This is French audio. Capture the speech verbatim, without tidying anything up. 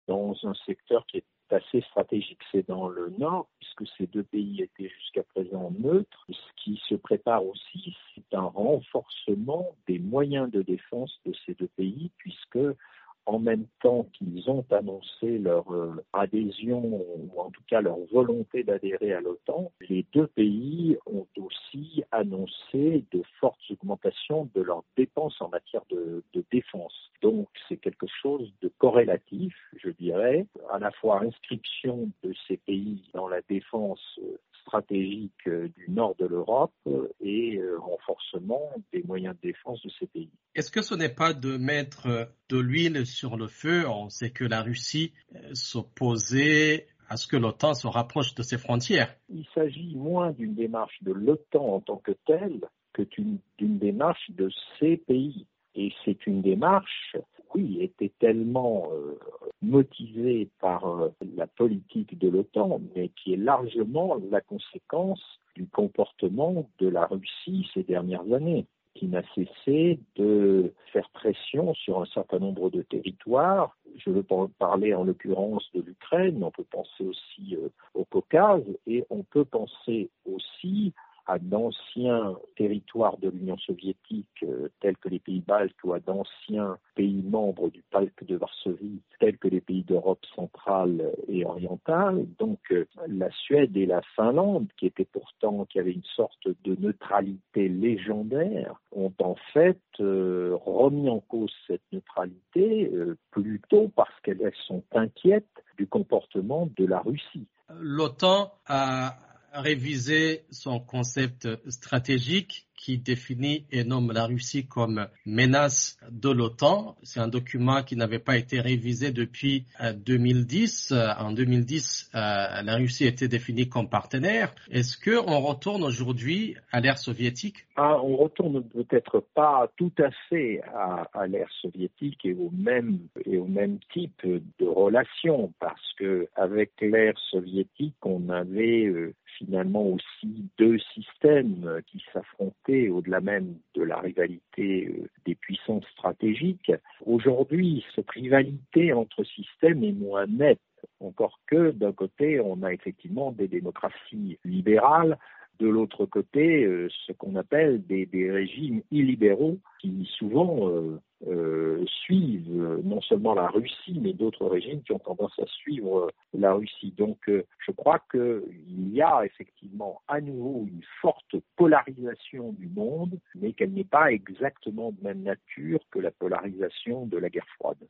dans un secteur qui est assez stratégique. C'est dans le nord, puisque ces deux pays étaient jusqu'à présent neutres. Ce qui se prépare aussi, c'est un renforcement des moyens de défense de ces deux pays, puisque en même temps qu'ils ont annoncé leur euh, adhésion, ou en tout cas leur volonté d'adhérer à l'OTAN, les deux pays ont aussi annoncé de fortes augmentations de leurs dépenses en matière de, de défense. Donc c'est quelque chose de corrélatif, je dirais, à la fois inscription de ces pays dans la défense stratégique du nord de l'Europe et renforcement des moyens de défense de ces pays. Est-ce que ce n'est pas de mettre de l'huile sur le feu? On sait que la Russie s'opposait à ce que l'OTAN se rapproche de ses frontières. Il s'agit moins d'une démarche de l'OTAN en tant que telle que d'une, d'une démarche de ces pays. Et c'est une démarche, oui, était tellement euh, motivée par euh, la politique de l'OTAN, mais qui est largement la conséquence du comportement de la Russie ces dernières années, qui n'a cessé de faire pression sur un certain nombre de territoires. Je veux parler en l'occurrence de l'Ukraine, on peut penser aussi euh, au Caucase, et on peut penser aussi à d'anciens territoires de l'Union soviétique, euh, tels que les pays baltes, ou à d'anciens pays membres du pacte de Varsovie, tels que les pays d'Europe centrale et orientale. Donc euh, la Suède et la Finlande, qui étaient pourtant, qui avaient une sorte de neutralité légendaire, ont en fait euh, remis en cause cette neutralité, euh, plutôt parce qu'elles sont inquiètes du comportement de la Russie. L'OTAN a révisé son concept stratégique qui définit et nomme la Russie comme menace de l'OTAN. C'est un document qui n'avait pas été révisé depuis deux mille dix. En deux mille dix, la Russie était définie comme partenaire. Est-ce qu'on retourne aujourd'hui à l'ère soviétique? Ah, on retourne peut-être pas tout à fait à, à l'ère soviétique et au même et au même type de relation, parce que avec l'ère soviétique, on avait euh, finalement aussi deux systèmes qui s'affrontaient au-delà même de la rivalité euh, des puissances stratégiques. Aujourd'hui, cette rivalité entre systèmes est moins nette, encore que d'un côté, on a effectivement des démocraties libérales, de l'autre côté, euh, ce qu'on appelle des, des régimes illibéraux qui souvent euh, euh, suivent euh, non seulement la Russie, mais d'autres régimes qui ont tendance à suivre euh, la Russie. Donc euh, je crois qu'il y a effectivement à nouveau une forte polarisation du monde, mais qu'elle n'est pas exactement de même nature que la polarisation de la guerre froide.